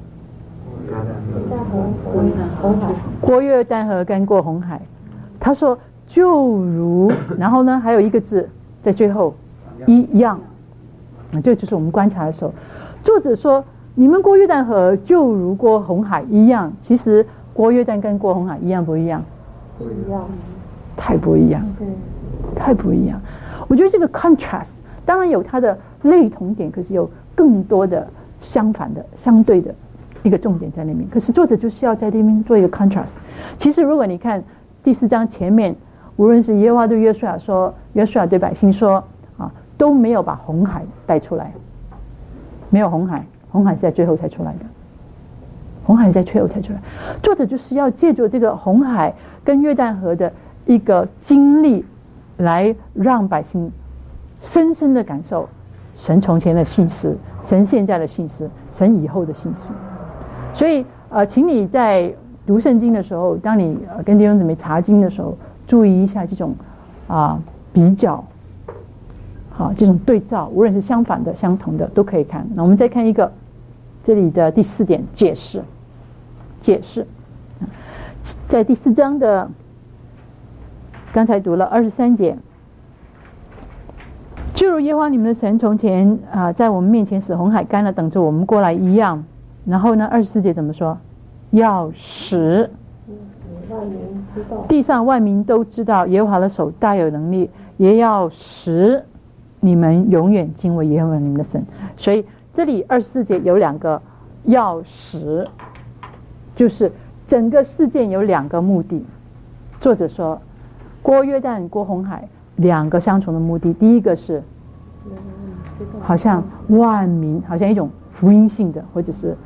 过约旦河干过红海。他说就如，然后呢还有一个字在最后，一样。这就是我们观察的时候，作者说你们过约旦河就如过红海一样。其实过约旦跟过红海一样不一样？ 不一样， 太不一样，太不一样。我觉得这个 contrast 当然有它的类同点，可是有更多的相反的、相对的一个重点在那边。可是作者就是要在那边做一个 contrast。其实如果你看第4章前面，无论是耶和华对约书亚说，约书亚对百姓说啊，都没有把红海带出来，没有红海，红海是在最后才出来的，红海是在最后才出来。作者就是要借助这个红海跟约旦河的一个经历，来让百姓深深的感受神从前的信实，神现在的信实，神以后的信实。所以请你在读圣经的时候，当你跟弟兄姊妹查经的时候，注意一下这种比较，好，这种对照，无论是相反的、相同的都可以看。那我们再看一个这里的第4点，解释。在第4章的刚才读了23节，就如耶和华你们的神从前在我们面前使红海干了，等着我们过来一样。然后呢24节怎么说？要使地上万民都知道耶和华的手大有能力，也要使你们永远敬畏耶和华你们的神。所以这里24节有2个要使，就是整个事件有2个目的。作者说过约旦过红海2个相同的目的，第一个是好像万民，好像一种福音性的，或者是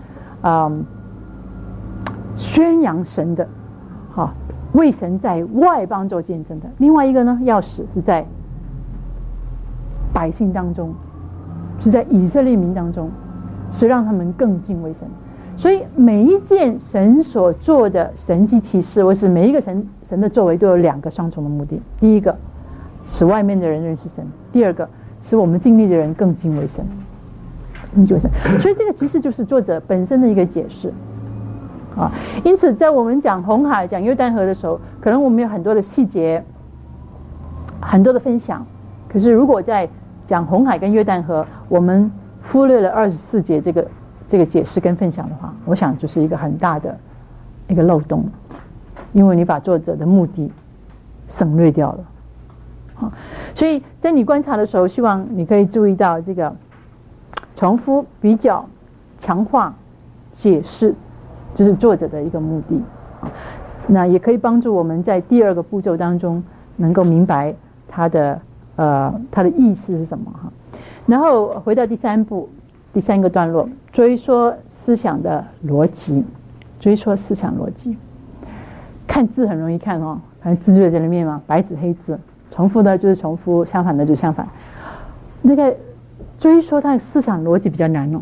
宣扬神的，为神在外邦做见证的。另外一个呢，要使是在百姓当中是在以色列民当中，是让他们更敬畏神。所以每一件神所做的神迹奇事，或是每一个神的作为，都有两个双重的目的：第一个，使外面的人认识神；第二个，使我们经历的人更敬畏神。所以这个其实就是作者本身的一个解释啊。因此，在我们讲红海、讲约旦河的时候，可能我们有很多的细节、很多的分享。可是，如果在讲红海跟约旦河，我们忽略了24节这个解释跟分享的话，我想就是一个很大的一个漏洞，因为你把作者的目的省略掉了。好，所以在你观察的时候，希望你可以注意到这个重复、比较、强化、解释，这是作者的一个目的。那也可以帮助我们在第二个步骤当中能够明白它的意思是什么哈。然后回到第三步。第三个段落，追说思想的逻辑。追说思想逻辑，看字很容易看哦，反正字就在里面嘛，白纸黑字，重复的就是重复，相反的就是相反。那个追说它的思想逻辑比较难哦，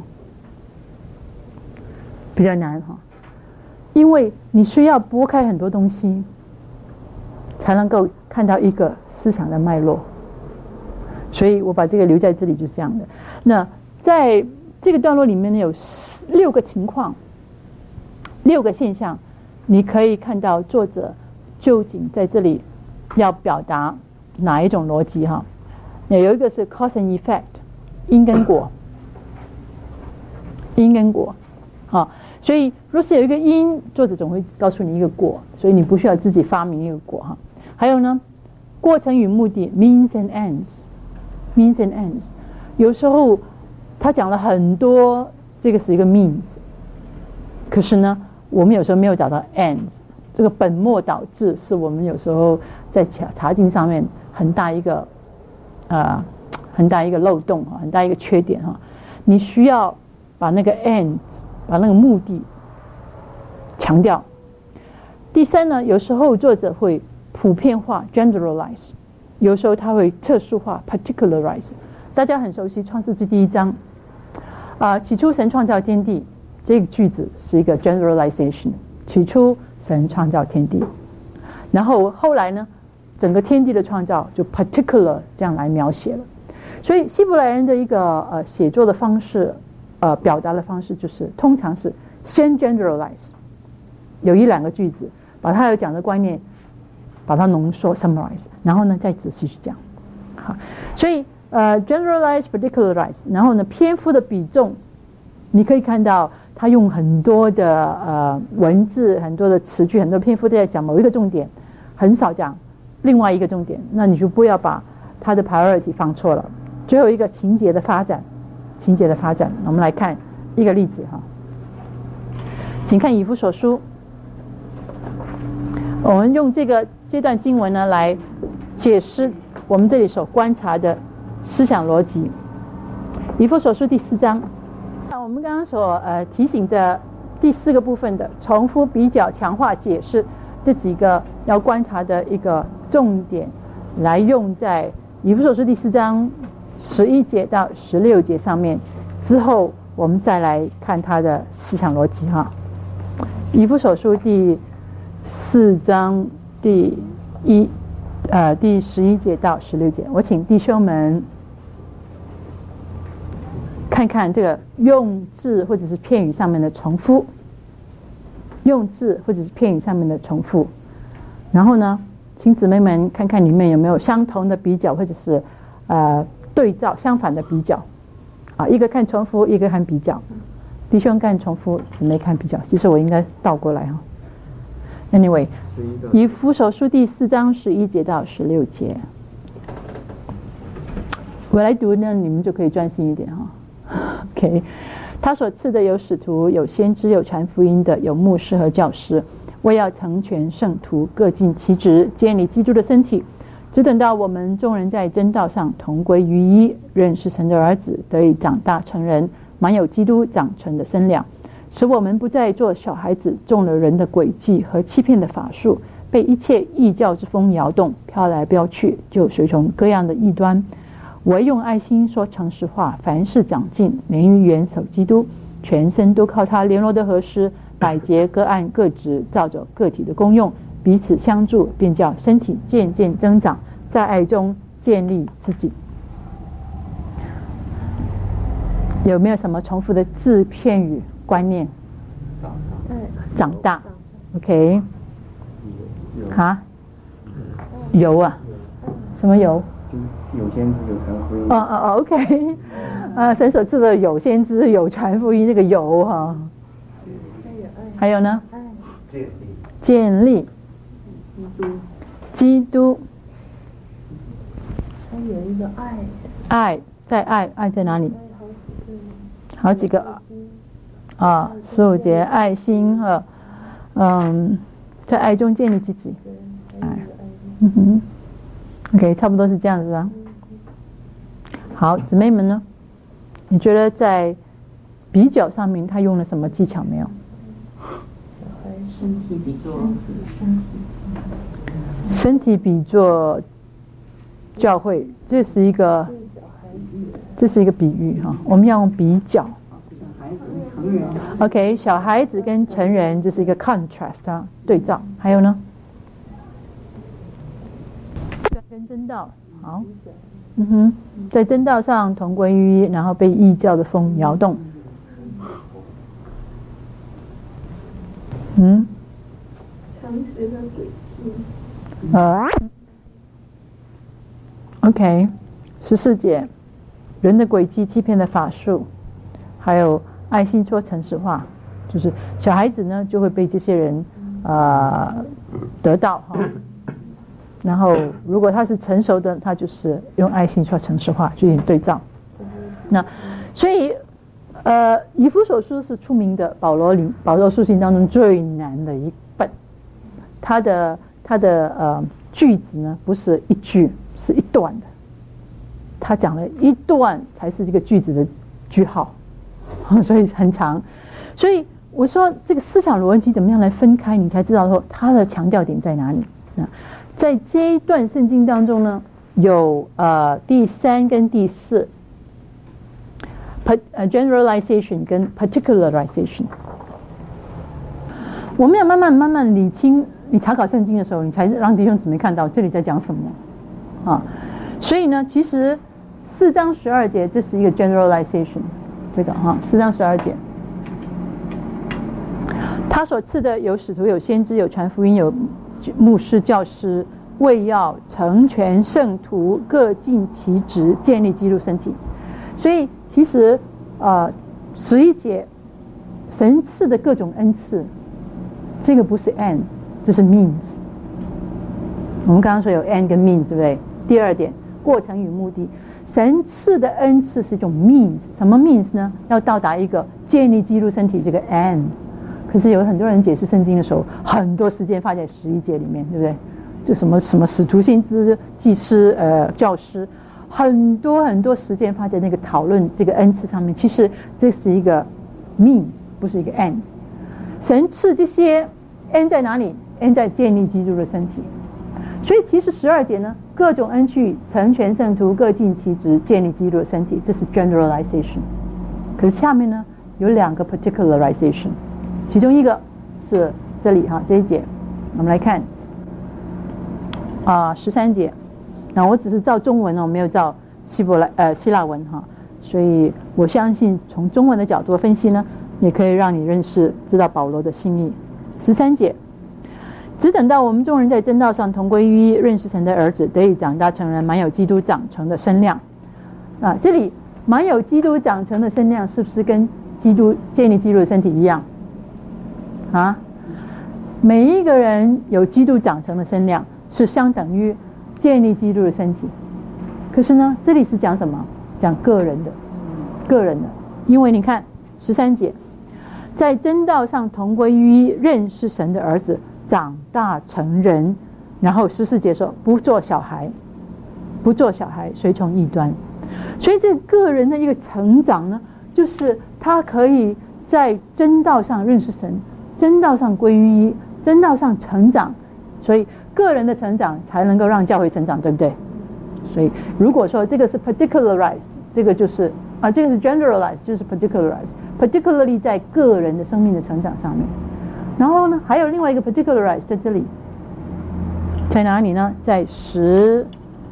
比较难哈，因为你需要拨开很多东西，才能够看到一个思想的脉络。所以我把这个留在这里就是这样的。那在这个段落里面呢，有6个情况，6个现象，你可以看到作者究竟在这里要表达哪一种逻辑哈。有一个是 cause and effect， 因跟果，因跟果，好，所以若是有一个因，作者总会告诉你一个果，所以你不需要自己发明一个果哈。还有呢，过程与目的 means and ends，means and ends， 有时候他讲了很多，这个是一个 means， 可是呢，我们有时候没有找到 ends， 这个本末倒置是我们有时候在查经上面很大一个漏洞哈，很大一个缺点哈。你需要把那个 ends， 把那个目的强调。第三呢，有时候作者会普遍化 generalize， 有时候他会特殊化 particularize。大家很熟悉创世纪第1章，起初神创造天地，这个句子是一个 generalization， 起初神创造天地，然后后来呢，整个天地的创造就 particular 这样来描写了。所以希伯来人的一个写作的方式，表达的方式就是通常是先 generalize， 有1-2个句子把他有讲的观念把它浓缩 summarize， 然后呢再仔细去讲。好，所以generalize particularize， 然后呢篇幅的比重，你可以看到他用很多的文字、很多的词句、很多篇幅都在讲某一个重点，很少讲另外一个重点，那你就不要把他的 priority 放错了。最后一个情节的发展，情节的发展，我们来看一个例子哈，请看以弗所书，我们用这段经文呢来解释我们这里所观察的思想逻辑。以弗所书第4章，我们刚刚所提醒的第4个部分的重复、比较、强化、解释这几个要观察的一个重点，来用在以弗所书第4章11节到16节上面。之后我们再来看它的思想逻辑哈。以弗所书第4章第11节到16节，我请弟兄们看看这个用字或者是片语上面的重复，用字或者是片语上面的重复。然后呢，请姊妹们看看里面有没有相同的比较，或者是对照相反的比较。一个看重复，一个看比较。弟兄看重复，姊妹看比较。其实我应该倒过来哈。Anyway， 以弗所书第4章11节到16节，我来读呢，你们就可以专心一点哈。OK， 他所赐的有使徒，有先知，有传福音的，有牧师和教师，为要成全圣徒，各尽其职，建立基督的身体，只等到我们众人在真道上同归于一，认识神的儿子，得以长大成人，满有基督长成的身量，使我们不再做小孩子，中了人的诡计和欺骗的法术，被一切异教之风摇动，飘来飘去，就随从各样的异端。 唯用爱心说诚实话，凡事长进，连于元首基督，全身都靠他联络的合适，百节各按各职，照着个体的功用，彼此相助，便叫身体渐渐增长，在爱中建立自己。有没有什么重复的字、片语、观念？长大 ，OK， 啊，有啊，什么有？ 有先知有传福音。 OK， 神所赐的有先知有传福音，这个有哈。还有呢？建立。基督。 还有一个爱。 爱在爱在哪里？好几个啊，15节爱心和在爱中建立自己。OK， 差不多是这样子啊。好，姊妹们呢？你觉得在比较上面他用了什么技巧没有？ 身体比作教会，这是一个比喻哈。我们要用比较。OK， 小孩子跟成人这是一个 contrast 啊，对照。还有呢？跟真道好，在真道上同归于一，然后被异教的风摇动。 诚实的轨迹。 OK， 14节，人的诡计欺骗的法术，还有爱心说诚实话，就是小孩子呢就会被这些人得到哈。然后，如果他是成熟的，他就是用爱心说诚实话，就有对照。那所以，以弗所书是出名的保罗书信当中最难的一本。他的句子呢，不是一句，是一段的。他讲了一段才是这个句子的句号，所以很长。所以我说这个思想逻辑怎么样来分开，你才知道说他的强调点在哪里。在这一段圣经当中呢，有第3跟第4 generalization 跟 particularization。我们要慢慢理清，你查考圣经的时候，你才让弟兄姊妹看到这里在讲什么啊。所以呢，其实4章12节这是一个 generalization， 这个4章12节，他所赐的有使徒、有先知、有传福音、有牧师、教师，为要成全圣徒，各尽其职，建立基督身体。所以其实11节神赐的各种恩赐，这个不是 and， 这是 means。我们刚刚说有 and 跟 mean， 对不对？第2点，过程与目的。神赐的恩赐是一种 means， 什么 means 呢？要到达一个建立基督身体这个 and。可是有很多人解释圣经的时候，很多时间放在11节里面，对不对？就什么使徒、先知、祭司、教师，很多时间放在那个讨论这个恩赐上面。其实这是一个 means， 不是一个 ends。神赐这些 end 在哪里 ？end 在建立基督的身体。所以其实12节呢，各种恩赐成全圣徒，各尽其职，建立基督的身体，这是 generalization。可是下面呢有2个 particularization。其中一个是这里这一节，我们来看13节。那我只是照中文我没有照希腊文所以我相信从中文的角度分析呢，也可以让你知道保罗的心意。13节，只等到我们众人在真道上同归于一，认识神的儿子，得以长大成人，满有基督长成的身量。这里满有基督长成的身量，是不是跟建立基督的身体一样？每一个人有基督长成的身量，是相等于建立基督的身体。可是呢，这里是讲什么？讲个人的。因为你看13节，在真道上同归于一，认识神的儿子，长大成人。然后14节说，不做小孩，随从异端。所以这个人的一个成长呢，就是他可以在真道上认识神，真道上归于一，真道上成长。所以个人的成长才能够让教会成长，对不对？ 所以如果说这个是 particularize， 这个就是这个是 generalize， 就是 particularize，particularly 在个人的生命的成长上面。然后呢，还有另外一个 particularize 在这里，在哪里呢？在16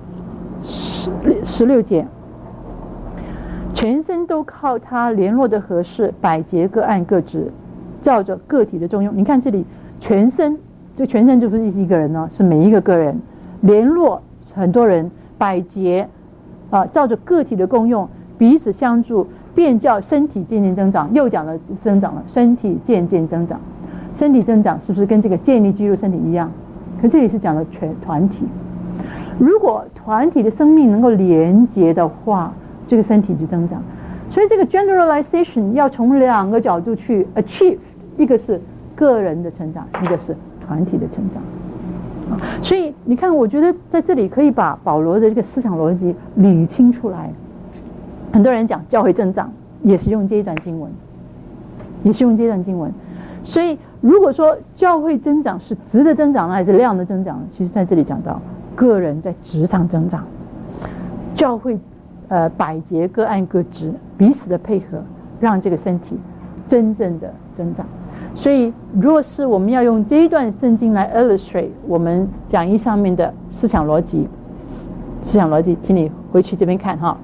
节，全身都靠他联络的合适，百节各按各职，照着个体的作用。你看这里全身，这全身就不是一个人哦，是每一个个人联络很多人，百节照着个体的功用，彼此相助，便叫身体渐渐增长。又讲了增长了，身体渐渐增长。身体增长是不是跟这个建立基督身体一样？可这里是讲的全团体。如果团体的生命能够连结的话，这个身体就增长。所以这个 generalization 要从两个角度去 achieve， 一个是个人的成长，一个是团体的成长。所以你看，我觉得在这里可以把保罗的这个思想逻辑理清出来。很多人讲教会增长，也是用这一段经文，所以如果说教会增长是质的增长呢，还是量的增长呢？其实在这里讲到个人在质上增长，教会百节各按各职，彼此的配合，让这个身体真正的增长。所以若是我们要用这一段圣经来 illustrate 我们讲义上面的思想逻辑，请你回去这边看哈。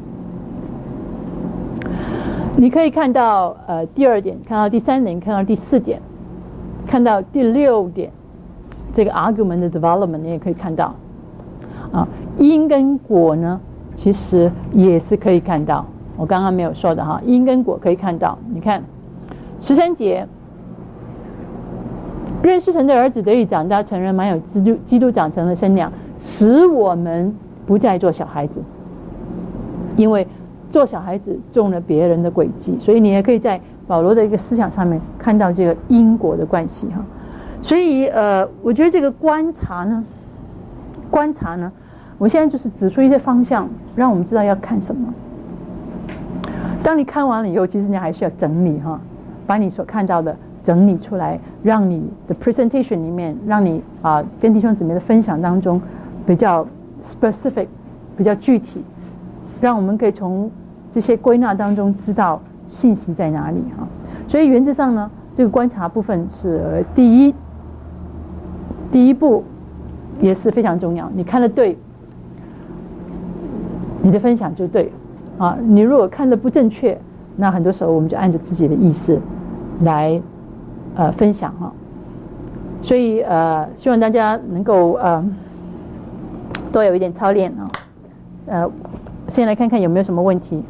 你可以看到第2点，看到第3点，看到第4点，看到第6点，这个 argument 的 development 你也可以看到因跟果呢其实也是可以看到，我刚刚没有说的哈，因跟果可以看到。你看13节，认识神的儿子得以长大成人，满有基督长成的身量，使我们不再做小孩子，因为做小孩子中了别人的诡计。所以你也可以在保罗的一个思想上面看到这个因果的关系哈。所以我觉得这个观察呢，我现在就是指出一些方向，让我们知道要看什么。当你看完了以后，其实你还需要整理哈，把你所看到的整理出来，让你的 presentation 里面，让你跟弟兄姊妹的分享当中比较 specific， 比较具体，让我们可以从这些归纳当中知道信息在哪里哈。所以原则上呢，这个观察部分是第一步，也是非常重要。你看得对，你的分享就对你如果看得不正确，那很多时候我们就按照自己的意思来分享哈。所以希望大家能够多有一点操练先来看看有没有什么问题。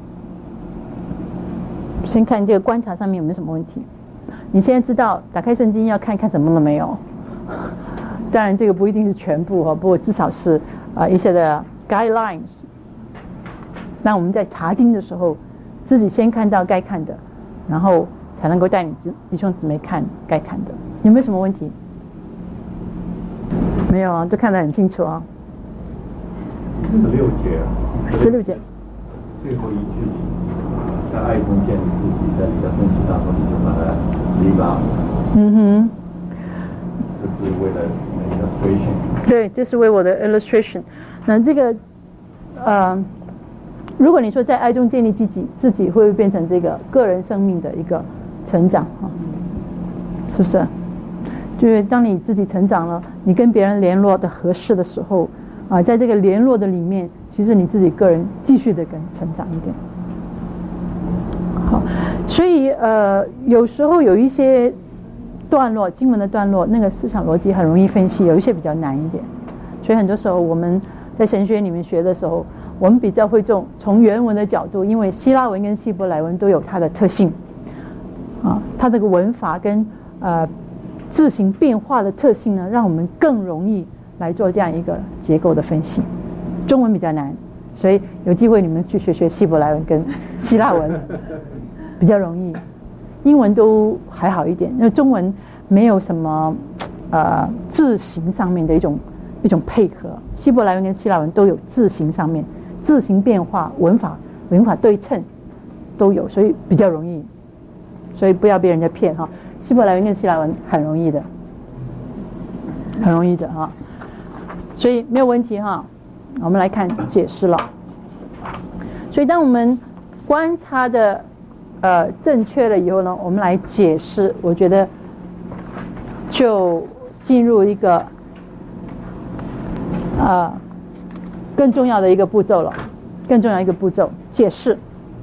先看这个观察上面有没有什么问题。你现在知道打开圣经要看什么了没有？当然这个不一定是全部不过至少是一些的 guidelines。那我们在查经的时候，自己先看到该看的，然后才能够带你弟兄姊妹看该看的。有没有什么问题？没有都看得很清楚16节最后一句，在爱中建立自己，在你的分析当中，你就把它离吧。这是为了 illustration。 对，这是为我的 illustration。那这个如果你说在爱中建立自己会不会变成这个个人生命的一个成长是不是？就是当你自己成长了，你跟别人联络的合适的时候在这个联络的里面，其实你自己个人继续的更成长一点。好，所以有时候有一些段落，经文的段落，那个思想逻辑很容易分析，有一些比较难一点。所以很多时候我们在神学里面学的时候，我们比较会从原文的角度，因为希腊文跟希伯来文都有它的特性它这个文法跟字形变化的特性呢，让我们更容易来做这样一个结构的分析。中文比较难，所以有机会你们去学希伯来文跟希腊文比较容易。英文都还好一点，因为中文没有什么字形上面的一种配合，希伯来文跟希腊文都有字形上面字形变化，文法对称都有，所以比较容易。所以不要被人家骗希伯来文跟希腊文很容易的所以没有问题我们来看解释了。所以当我们观察的正确了以后呢，我们来解释，我觉得就进入一个更重要的一个步骤了，更重要一个步骤，解释。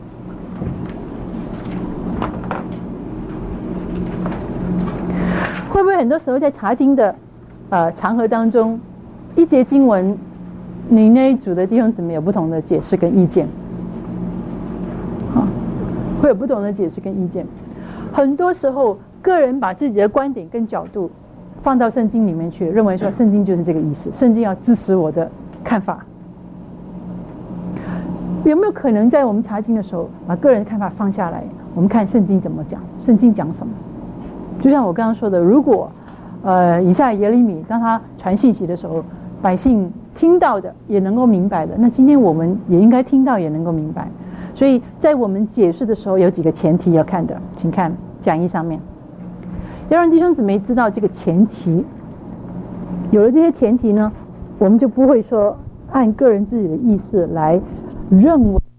会不会很多时候在查经的场合当中，一节经文，你那一组的弟兄姊妹有不同的解释跟意见？会有不同的解释跟意见。很多时候，个人把自己的观点跟角度放到圣经里面去，认为说圣经就是这个意思，圣经要支持我的看法。有没有可能在我们查经的时候，把个人看法放下来，我们看圣经怎么讲，圣经讲什么？就像我刚刚说的，如果以赛亚耶利米当他传信息的时候，百姓听到的也能够明白的，那今天我们也应该听到也能够明白。所以在我们解释的时候，有几个前提要看的，请看讲义上面，要让弟兄姊妹知道这个前提。有了这些前提呢，我们就不会说按个人自己的意思来认为